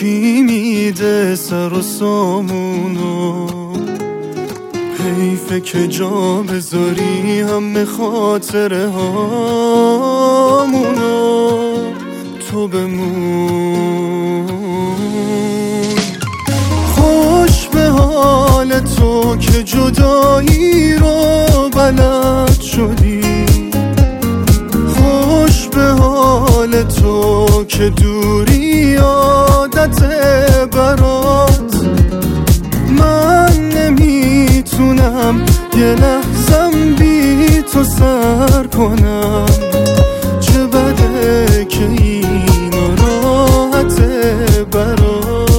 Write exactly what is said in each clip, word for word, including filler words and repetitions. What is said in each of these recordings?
کی میده سر و سامونو؟ حیفه که جا بذاری همه خاطره هامونو. تو بمون. خوش به حال تو که جدایی رو بلد شدی. خوش به حال تو که دوری عادت برات. من نمیتونم یه لحظم بی تو سر کنم. چه بده که این راحته برات.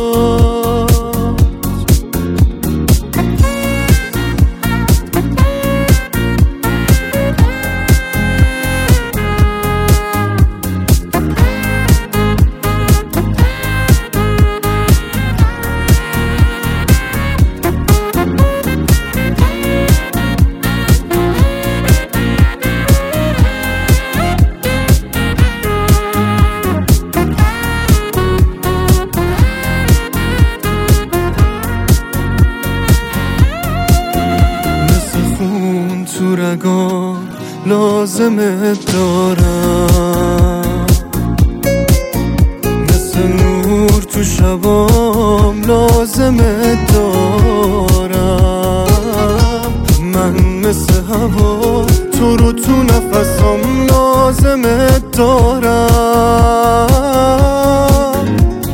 تو رگام لازمت دارم، مثل نور تو شبام لازمت دارم. من مثل هوا تو رو تو نفسام لازمت دارم.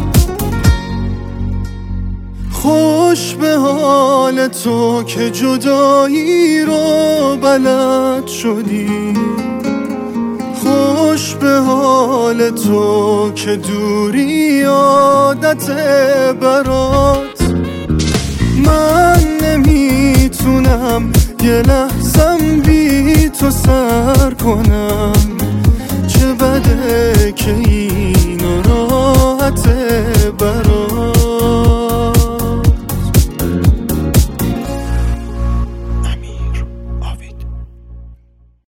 خوش به حال تو که جدایی رو بلد شدی. خوش به حال تو که دوری عادت برات. من نمیتونم یه لحظم بی تو سر کنم. چه بده که این راحت برات.